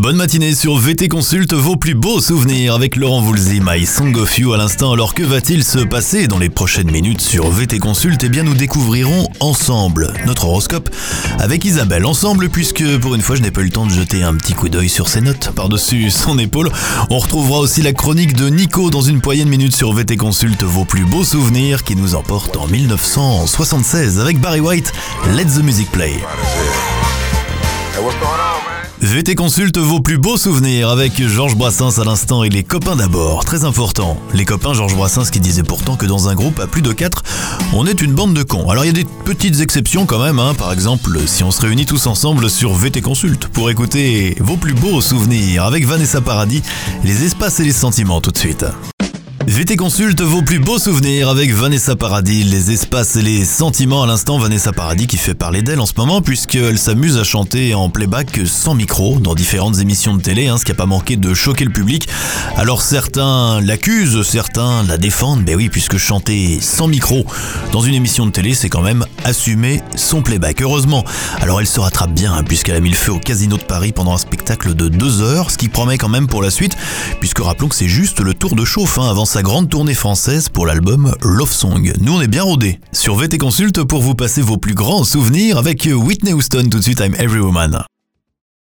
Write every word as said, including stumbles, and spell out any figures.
Bonne matinée sur V T Consulte, vos plus beaux souvenirs avec Laurent Voulzy, My Song of You à l'instant. Alors que va-t-il se passer dans les prochaines minutes sur V T Consulte? Eh bien nous découvrirons ensemble notre horoscope avec Isabelle. Ensemble puisque pour une fois je n'ai pas eu le temps de jeter un petit coup d'œil sur ses notes par-dessus son épaule. On retrouvera aussi la chronique de Nico dans une poignée de minutes sur V T Consulte, vos plus beaux souvenirs qui nous emportent en dix-neuf cent soixante-seize avec Barry White, Let the Music Play. V T Consulte, vos plus beaux souvenirs avec Georges Brassens à l'instant et les copains d'abord. Très important, les copains Georges Brassens qui disaient pourtant que dans un groupe à plus de quatre, on est une bande de cons. Alors il y a des petites exceptions quand même, hein. Par exemple si on se réunit tous ensemble sur V T Consulte pour écouter vos plus beaux souvenirs avec Vanessa Paradis, les espaces et les sentiments tout de suite. V T Consulte, vos plus beaux souvenirs avec Vanessa Paradis, les espaces et les sentiments à l'instant. Vanessa Paradis qui fait parler d'elle en ce moment puisqu'elle s'amuse à chanter en playback sans micro dans différentes émissions de télé, hein, ce qui n'a pas manqué de choquer le public. Alors certains l'accusent, certains la défendent, ben oui, puisque chanter sans micro dans une émission de télé, c'est quand même assumer son playback. Heureusement, alors elle se rattrape bien hein, puisqu'elle a mis le feu au Casino de Paris pendant un spectacle de deux heures, ce qui promet quand même pour la suite, puisque rappelons que c'est juste le tour de chauffe hein, avant sa grande tournée française pour l'album Love Song. Nous on est bien rodés sur V T Consulte pour vous passer vos plus grands souvenirs avec Whitney Houston tout de suite, I'm Every Woman.